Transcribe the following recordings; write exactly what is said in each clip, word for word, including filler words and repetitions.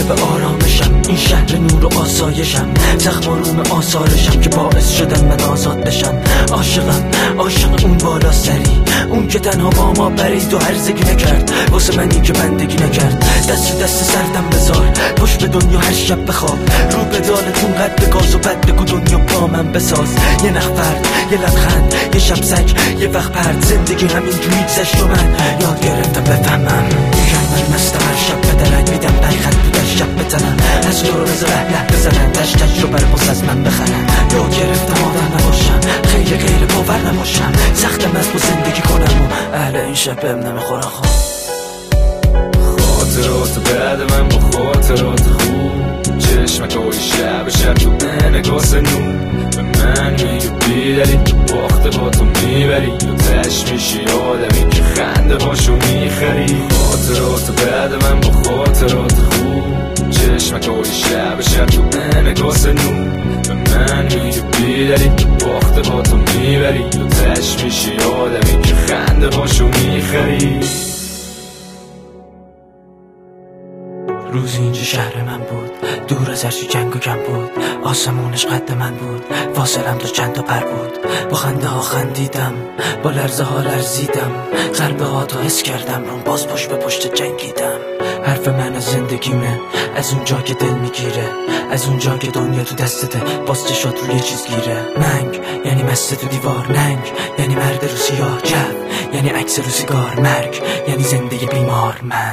به آرامشم، این شهر نور و آسایشم، زخم روم آثارشم که باعث شدن من آزاد بشم. عاشقم، عاشق اون بالا سری، اون که تنها با ما برید و هرزگی نکرد واسه منی که بندگی نکرد. دست دست سردم بذار، پشت به دنیا هر شب بخواب، رو بدالتون قد گاز و بد بگو دنیا با من بساز. یه نخفرد، یه لبخند، یه شب سگ، یه وقت پرد، زندگی همینجوری گذشت و من یاد گرفتم بفهمم. میگن من مستم، هر شب به درک میدم پیخط بودن شب بتنم، از رو رز ره بزنن، دشتش رو برپاس از من بخرن. یاد گرفتم آدم نباشم، خیلی غیر باور نباشم، سختم از با زندگی کنم و اهل این شب بهم نمیخورن. خواب خاطرات بعد من با خاطرات خوب، چشمک های شب شب تو نگاه سنون به من میگه بیداری، باخته با تو میبری و تش میشی آدمی که خنده باشو میخری. خاطرات بعد من با خاطرات خوب، چشمک های شب شب تو نگاه سنون به من میگه بیداری، باخته با تو میبری و تش میشی آدمی که خنده باشو میخری. روزی اینجا شهر من بود، دور از هرچی جنگ و کم بود، آسمونش قد من بود، فاصلم تا چند تا پر بود. با خنده ها خندیدم، با لرزه ها لرزیدم، قلب ها تا حس کردم رو باز پشت به پشت جنگیدم. حرف من از زندگیمه، از اونجا که دل میگیره، از اونجا که دنیا تو دستته، باز چشات روی چیز گیره. منگ یعنی مست تو دیوار، ننگ یعنی مرد رو سیاه، جب یعنی عکس رو سیگار، مرگ یعنی زنده بیمار. من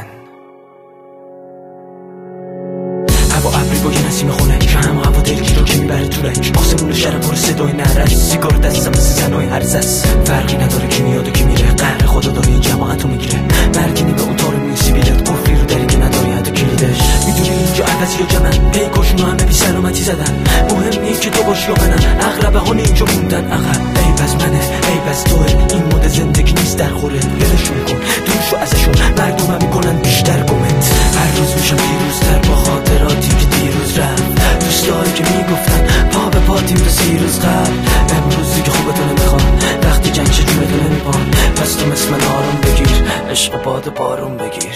هوا ابری با یه نسیم خونه، که همه هوا دلگیر رو که میبره تو رنگ، آسمون شهر پر صدای نرش، سیگار دستم مثل زنای هرزس، فرقی نداره کی میاد و کی میره، قهر خدا داره این جماعتو میگیره. مرگینی به اون تارو میسی بیلت، قفلی رو دری که نداری حتی کلیدش. میدونی اینجا عوضی یا جمن، پیکاشونو همه بی سلامتی زدن، مهم نیست که تو باشی یا منم، اغلب هان اینجا موندن عقب. ای بس منه، ای بس توه، این مد زندگی نیست در خوره، دلشون کن دورشو ازشون، مردم میکنن بیشتر گمت. هر روز میشم پیروزتر با خاطراتی که دیروز رفت، دوستایی که میگفتن پا به پا تیم تو سی روز قبل. امروزی که خوبه تو نمیخوام، وقتی جنگ شه جونه تو نمیبان، پس تو مثل من آروم بگیر، عشق باد بارون بگیر.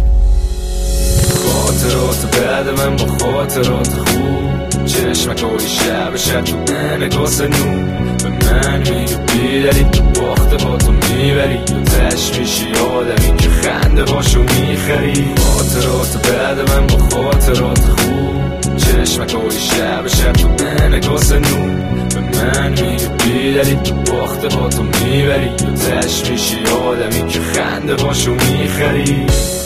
خاطرات بعد من با خاطرات خوب، چشمک های شب شب تو نگاه سنون به من میگه بیداری، باخته با تو میبری و تش میشی آدمی که خنده باشو میخری. خاطرات بعد من با خاطرات خوب، چشمک های شب شب تو نگاه سنون به من میگه بیداری، باخته با تو میبری و تش میشی آدمی که خنده باشو میخری.